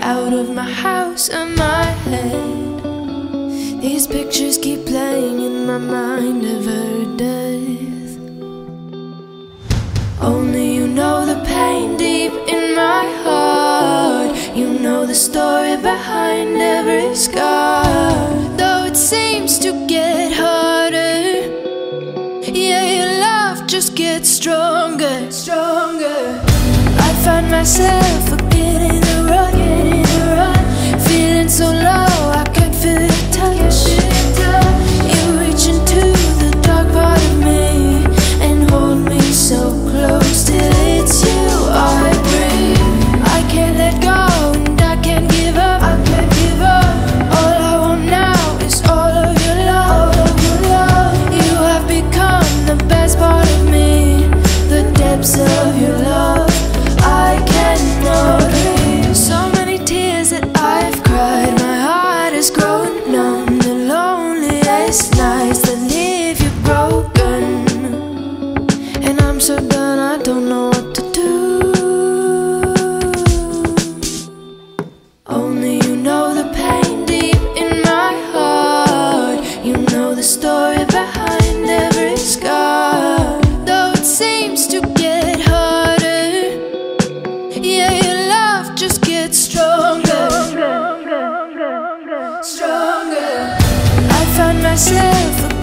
out of my house and my head. These pictures keep playing in my mind of her death. Only you know the pain deep in my heart. You know the story behind every scar. Though it seems to get harder, yeah, your love just gets stronger, stronger. I find myself forgetting the run, feeling so low I can't feel your touch. You reach into the dark part of me and hold me so close till it's you I breathe. I can't let go and I can't give up. I can't give up. All I want now is all of your love, all of your love. You have become the best part of me, the depths of your love. I cannot breathe. So many tears that I've cried. My heart is growing numb. The loneliest nights that leave you broken, and I'm so done, I don't know what to do. Only you know the pain deep in my heart. You know the story behind every scar. Though it seems to get harder, yeah, your love just gets stronger, stronger. I find myself